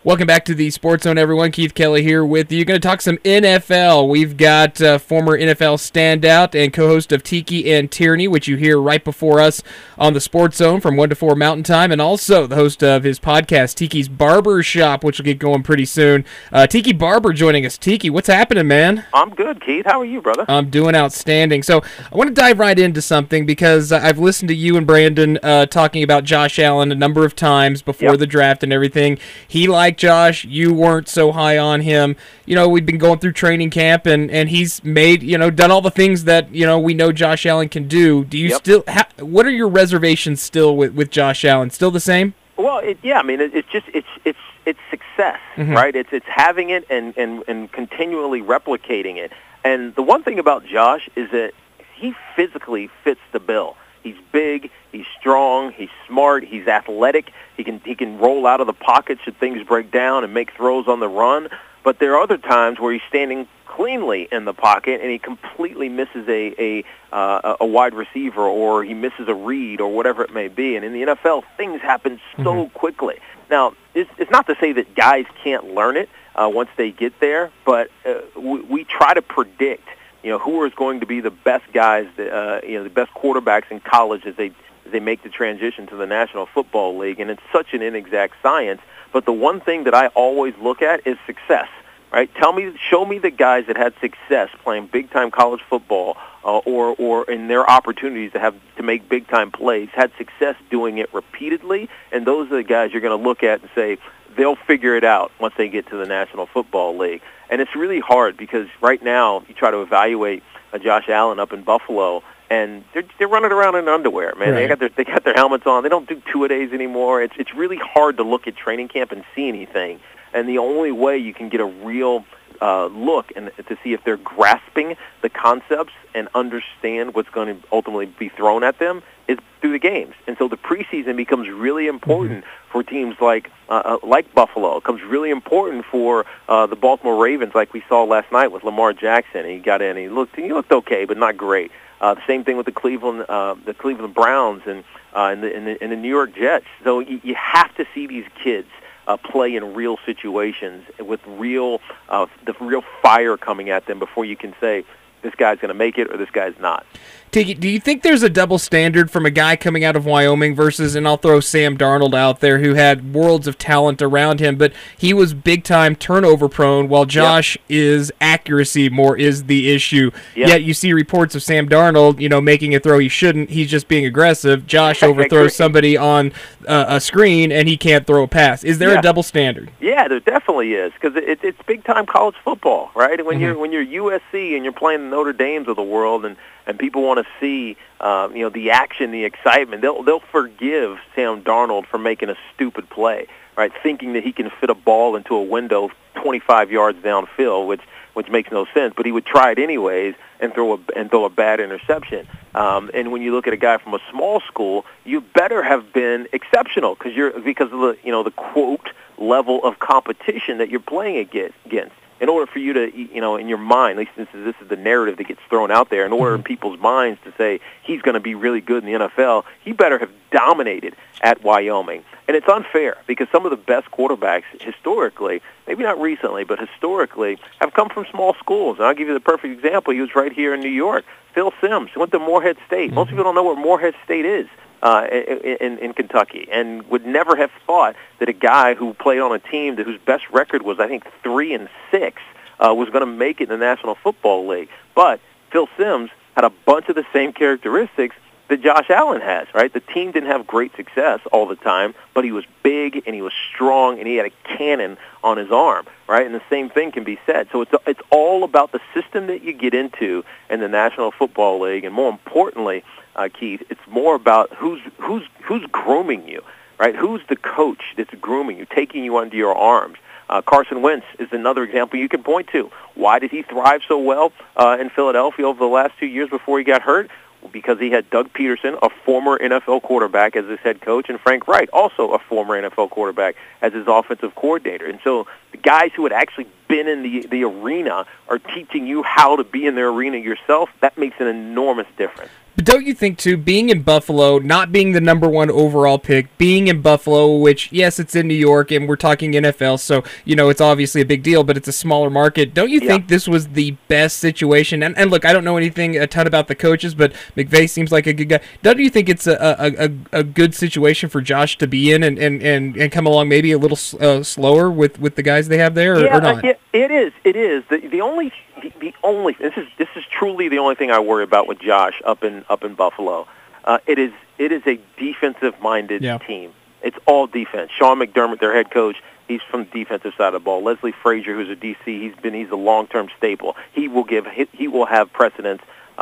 Welcome back to the Sports Zone, everyone. Keith Kelly here with you. Going to talk some NFL. We've got former NFL standout and co-host of Tiki and Tierney, which you hear right before us on the Sports Zone from 1 to 4 Mountain Time, and also the host of his podcast, Tiki's Barber Shop, which will get going pretty soon. Tiki Barber joining us. Tiki, what's happening, man? I'm good, Keith. How are you, brother? I'm doing outstanding. So I want to dive right into something because I've listened to you and Brandon talking about Josh Allen a number of times before the draft and everything. He liked Josh. You weren't so high on him. You know, we've been going through training camp, and he's made, done all the things that, we know Josh Allen can do. Do you still what are your reservations still with Josh Allen? Still the same? Well, it's success, right? It's having it and continually replicating it. And the one thing about Josh is that he physically fits the bill. He's big, he's strong, he's smart, he's athletic. He can roll out of the pocket should things break down and make throws on the run. But there are other times where he's standing cleanly in the pocket and he completely misses a wide receiver, or he misses a read, or whatever it may be. And in the NFL, things happen so quickly. Now, it's not to say that guys can't learn it once they get there, but we try to predict who is going to be the best guys, the best quarterbacks in college as they make the transition to the National Football League. And it's such an inexact science. But the one thing that I always look at is success, right? Show me the guys that had success playing big-time college football or in their opportunities to make big-time plays, had success doing it repeatedly, and those are the guys you're going to look at and say, they'll figure it out once they get to the National Football League. And it's really hard because right now you try to evaluate Josh Allen up in Buffalo, and they're running around in underwear, man. Right. They got their helmets on. They don't do two-a-days anymore. It's really hard to look at training camp and see anything. And the only way you can get a real look and to see if they're grasping the concepts and understand what's going to ultimately be thrown at them is through the games. And so the preseason becomes really important for teams like Buffalo. It becomes really important for the Baltimore Ravens, like we saw last night with Lamar Jackson. And he got in. He looked okay, but not great. The same thing with the Cleveland Browns and the New York Jets. So you have to see these kids play in real situations with the real fire coming at them before you can say this guy's going to make it or this guy's not. Do you think there's a double standard from a guy coming out of Wyoming versus, and I'll throw Sam Darnold out there, who had worlds of talent around him, but he was big-time turnover prone, while Josh is accuracy more is the issue. Yet you see reports of Sam Darnold, making a throw he shouldn't. He's just being aggressive. Josh overthrows somebody on a screen, and he can't throw a pass. Is there a double standard? Yeah, there definitely is, because it's big-time college football, right? And when you're USC and you're playing the Notre Dames of the world, and people want to see, the action, the excitement, they'll forgive Sam Darnold for making a stupid play, right? Thinking that he can fit a ball into a window 25 yards downfield, which makes no sense. But he would try it anyways and throw a bad interception. And when you look at a guy from a small school, you better have been exceptional because of the quote level of competition that you're playing against. In order for you to, in your mind, at least this is the narrative that gets thrown out there, in order in people's minds to say he's going to be really good in the NFL, he better have dominated at Wyoming. And it's unfair because some of the best quarterbacks historically, maybe not recently, but historically, have come from small schools. And I'll give you the perfect example. He was right here in New York. Phil Simms went to Morehead State. Most people don't know where Morehead State is. In Kentucky, and would never have thought that a guy who played on a team whose best record was, I think, 3-6, was going to make it in the National Football League. But Phil Simms had a bunch of the same characteristics that Josh Allen has, right? The team didn't have great success all the time, but he was big and he was strong and he had a cannon on his arm, right? And the same thing can be said. So it's all about the system that you get into in the National Football League, and more importantly, Keith, it's more about who's grooming you, right? Who's the coach that's grooming you, taking you under your arms? Carson Wentz is another example you can point to. Why did he thrive so well in Philadelphia over the last 2 years before he got hurt? Because he had Doug Peterson, a former NFL quarterback, as his head coach, and Frank Wright, also a former NFL quarterback, as his offensive coordinator. And so the guys who had actually been in the arena are teaching you how to be in the arena yourself. That makes an enormous difference. But don't you think, too, being in Buffalo, not being the number 1 overall pick, being in Buffalo, which, yes, it's in New York, and we're talking NFL, so, it's obviously a big deal, but it's a smaller market. Don't you think this was the best situation? And look, I don't know a ton about the coaches, but McVay seems like a good guy. Don't you think it's a good situation for Josh to be in and come along maybe a little slower with the guys they have there, or not? Yeah, it is. It is. The only this is truly the only thing I worry about with Josh up in Buffalo. It is a defensive-minded team. It's all defense. Sean McDermott, their head coach, he's from the defensive side of the ball. Leslie Frazier, who's a DC, he's a long-term staple. He will have precedence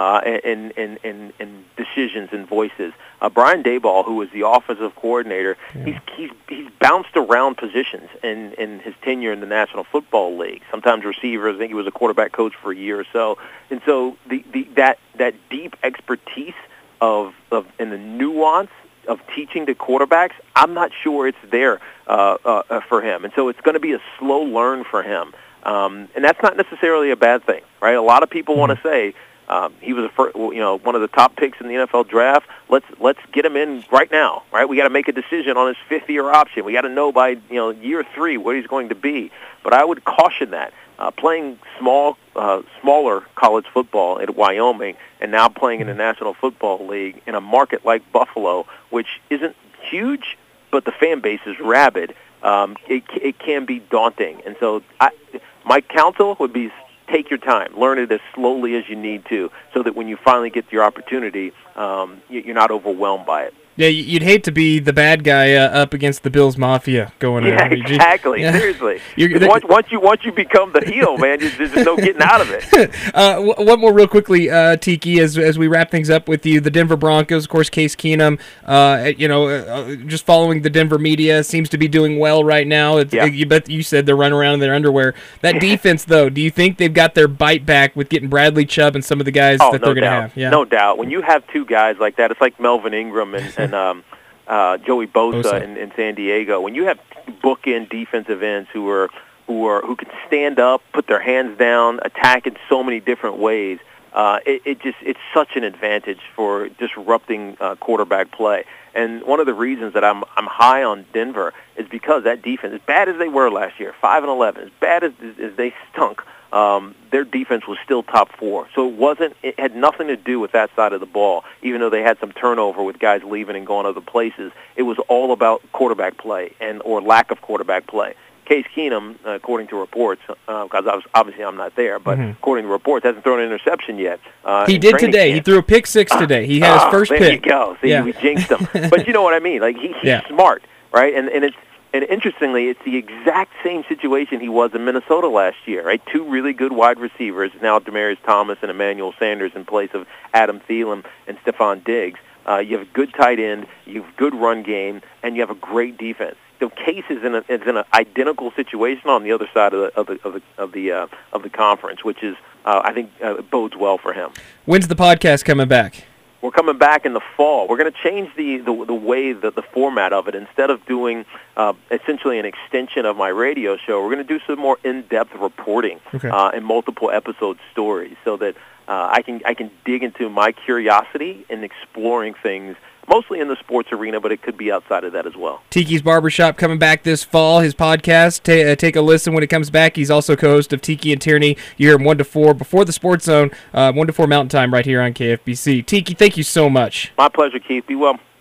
in decisions and voices. Brian Daboll, who was the offensive coordinator, he's bounced around positions in his tenure in the National Football League. Sometimes receivers. I think he was a quarterback coach for a year or so. And so that deep expertise of and the nuance of teaching to quarterbacks, I'm not sure it's there for him. And so it's going to be a slow learn for him. And that's not necessarily a bad thing, right? A lot of people want to say he was one of the top picks in the NFL draft. Let's get him in right now, right? We got to make a decision on his 5th-year option. We got to know by year 3 what he's going to be. But I would caution that playing smaller college football at Wyoming and now playing in the National Football League in a market like Buffalo, which isn't huge, but the fan base is rabid. It can be daunting, and so my counsel would be: take your time. Learn it as slowly as you need to so that when you finally get your opportunity, you're not overwhelmed by it. Yeah, you'd hate to be the bad guy up against the Bills Mafia going. Yeah, exactly. Yeah. Seriously. Once you become the heel, man, there's no getting out of it. One more real quickly, Tiki, as we wrap things up with you. The Denver Broncos, of course, Case Keenum, just following the Denver media, seems to be doing well right now. You said they're running around in their underwear. That defense, though, do you think they've got their bite back with getting Bradley Chubb and some of the guys that they're going to have? Yeah. No doubt. When you have 2 guys like that, it's like Melvin Ingram and Joey Bosa in San Diego. When you have bookend defensive ends who can stand up, put their hands down, attack in so many different ways, it's such an advantage for disrupting quarterback play. And one of the reasons that I'm high on Denver is because that defense, as bad as they were last year, 5-11, as bad as they stunk, their defense was still top 4. So it had nothing to do with that side of the ball, even though they had some turnover with guys leaving and going other places. It was all about quarterback play or lack of quarterback play. Case Keenum, according to reports, because obviously I'm not there, but according to reports, hasn't thrown an interception yet. He did today. Camp. He threw a pick 6 today. He had his first pick. There you go. See, we jinxed him. But you know what I mean? Like he's smart, right? And interestingly, it's the exact same situation he was in Minnesota last year, right? 2 really good wide receivers, now Demaryius Thomas and Emmanuel Sanders in place of Adam Thielen and Stephon Diggs. You have a good tight end, you have a good run game, and you have a great defense. So Case is in an identical situation on the other side of the conference, which is I think bodes well for him. When's the podcast coming back? We're coming back in the fall. We're going to change the way the format of it. Instead of doing essentially an extension of my radio show, we're going to do some more in-depth reporting and multiple episode stories, so that I can dig into my curiosity in exploring things, mostly in the sports arena, but it could be outside of that as well. Tiki's Barbershop coming back this fall. His podcast, take a listen when it comes back. He's also co-host of Tiki and Tierney. You hear him 1 to 4 before the Sports Zone, 1 to 4 Mountain Time right here on KFBC. Tiki, thank you so much. My pleasure, Keith. Be well.